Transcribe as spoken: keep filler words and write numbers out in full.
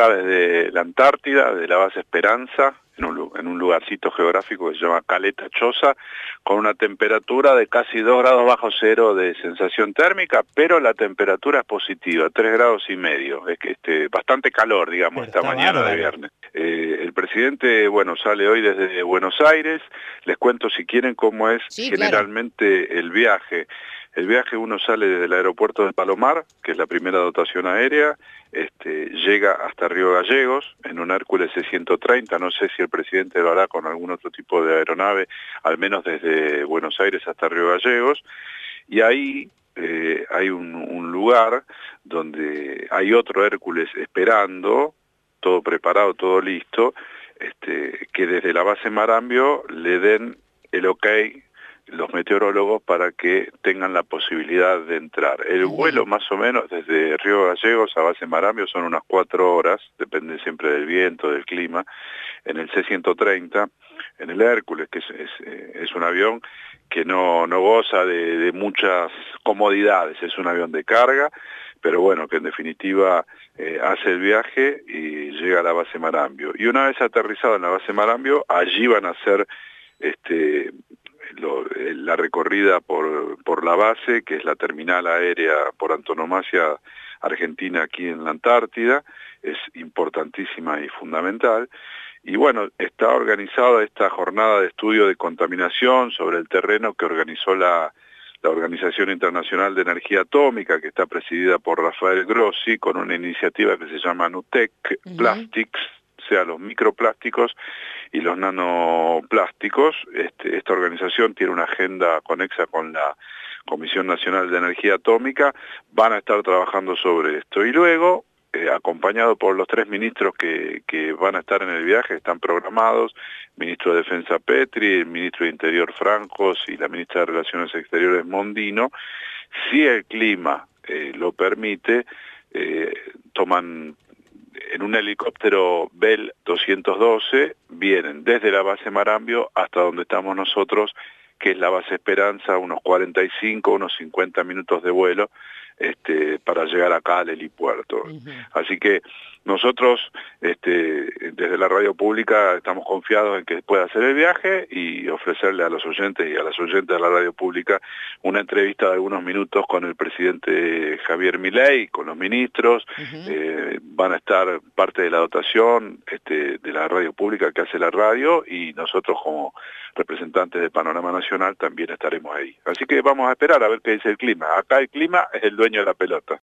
acá desde la Antártida, de la base Esperanza, en un, en un lugarcito geográfico que se llama Caleta Choza, con una temperatura de casi dos grados bajo cero de sensación térmica, pero la temperatura es positiva, tres grados y medio, es que este, bastante calor, digamos, Pero esta mañana bárbaro. de viernes. Eh, el presidente, bueno, sale hoy desde Buenos Aires, les cuento si quieren cómo es sí, generalmente claro. el viaje. El viaje uno sale desde el aeropuerto de Palomar, que es la primera dotación aérea, este, llega hasta Río Gallegos en un Hércules C ciento treinta, no sé si el presidente lo hará con algún otro tipo de aeronave, al menos desde Buenos Aires hasta Río Gallegos, y ahí eh, hay un, un lugar donde hay otro Hércules esperando, todo preparado, todo listo, este, que desde la base Marambio le den el ok los meteorólogos para que tengan la posibilidad de entrar. El uh-huh. vuelo más o menos desde Río Gallegos a base Marambio son unas cuatro horas, depende siempre del viento, del clima, en el C ciento treinta, en el Hércules, que es, es, es un avión que no, no goza de, de muchas comodidades, es un avión de carga, pero bueno, que en definitiva eh, hace el viaje y llega a la base Marambio. Y una vez aterrizado en la base Marambio, allí van a hacer este Lo, la recorrida por, por la base, que es la terminal aérea por antonomasia argentina aquí en la Antártida, es importantísima y fundamental. Y bueno, está organizada esta jornada de estudio de contaminación sobre el terreno que organizó la, la Organización Internacional de Energía Atómica, que está presidida por Rafael Grossi, con una iniciativa que se llama NUTEC uh-huh. Plastics, o sea, los microplásticos y los nanoplásticos. Este, esta organización tiene una agenda conexa con la Comisión Nacional de Energía Atómica, van a estar trabajando sobre esto. Y luego, eh, acompañado por los tres ministros que, que van a estar en el viaje, están programados, ministro de Defensa Petri, el ministro de Interior Francos y la ministra de Relaciones Exteriores Mondino, si el clima eh, lo permite, eh, toman en un helicóptero Bell doscientos doce, vienen desde la base Marambio hasta donde estamos nosotros, que es la base Esperanza, unos cuarenta y cinco, unos cincuenta minutos de vuelo, este, para llegar acá al helipuerto. Uh-huh. Así que nosotros, este, desde la radio pública, estamos confiados en que pueda hacer el viaje y ofrecerle a los oyentes y a las oyentes de la radio pública una entrevista de algunos minutos con el presidente Javier Milei, con los ministros. Uh-huh. eh, van a estar parte de la dotación este, de la radio pública que hace la radio, y nosotros como representantes del Panorama Nacional también estaremos ahí. Así que vamos a esperar a ver qué dice el clima. Acá el clima es el dueño de la pelota.